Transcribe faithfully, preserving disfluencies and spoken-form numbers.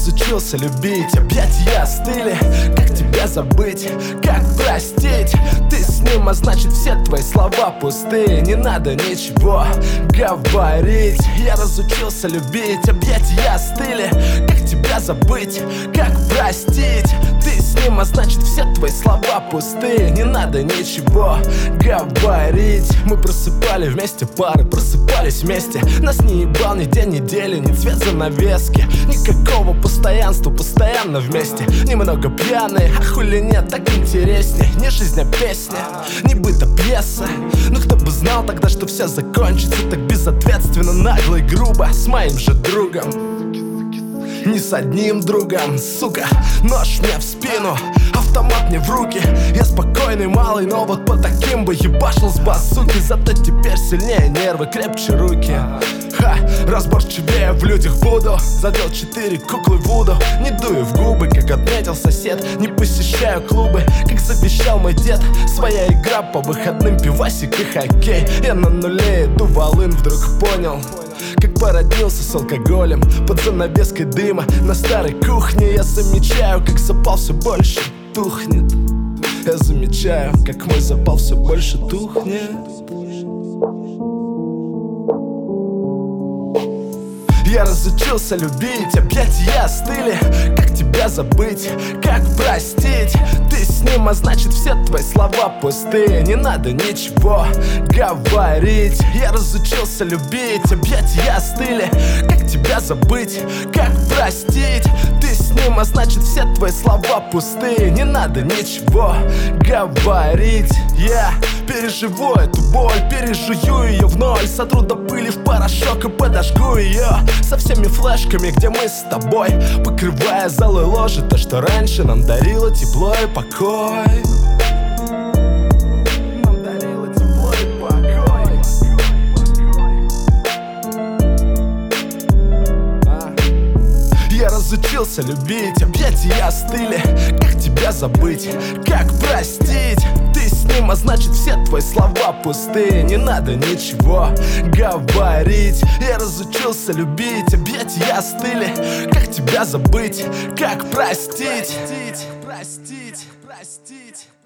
разучился любить, объятия остыли. Как тебя забыть, как простить? Ты с ним, а значит все твои слова пустые. Не надо ничего говорить. Я разучился любить, объятия остыли. Как тебя забыть, как простить? Ты с ним, а значит все твои слова пустые. Не надо ничего говорить. Мы просыпали вместе пары, просыпались вместе. Нас не ебал ни день недели, ни цвет занавески. Никакого постоянства, постоянно вместе. Немного пьяные, а хули нет, так интереснее. Не жизнь, а песня, не быт, а пьеса. Ну кто бы знал тогда, что все закончится так безответственно, нагло и грубо. С моим же другом, не с одним другом, сука. Нож мне в спину, автомат мне в руки. Я спокойный малый, но вот по таким бы ебашил с базуки. Зато теперь сильнее нервы, крепче руки. Ха, разборчивее в людях буду. Задел четыре куклы Вуду. Не дую в губы, как отметил сосед. Не посещаю клубы, как завещал мой дед. Своя игра по выходным, пивасик и хоккей. Я на нуле иду волын, вдруг понял, как породнился с алкоголем под занавеской дыма. На старой кухне я замечаю, как запал все больше тухнет. Я замечаю, как мой запал все больше тухнет. Я разучился любить, объятия остыли. Как тебя забыть, как простить? Ты с ним, а значит все твои слова пустые. Не надо ничего говорить. Я разучился любить, объятия остыли. Как тебя забыть, как простить? Ты с ним, а значит все твои слова пустые. Не надо ничего говорить. Я переживу эту боль, пережую ее в ноль. Сотру до пыли в порошок и подожгу ее со всеми флешками, где мы с тобой, покрывая залы ложи то, что раньше нам дарило тепло и покой. Нам дарило тепло и покой. А? Я разучился любить, объятия остыли. Как тебя забыть, как простить? Ты с ним, а значит все твои слова пустые. Не надо ничего говорить. Я разучился любить, объятия остыли. Как тебя забыть, как простить? Простить, простить, простить.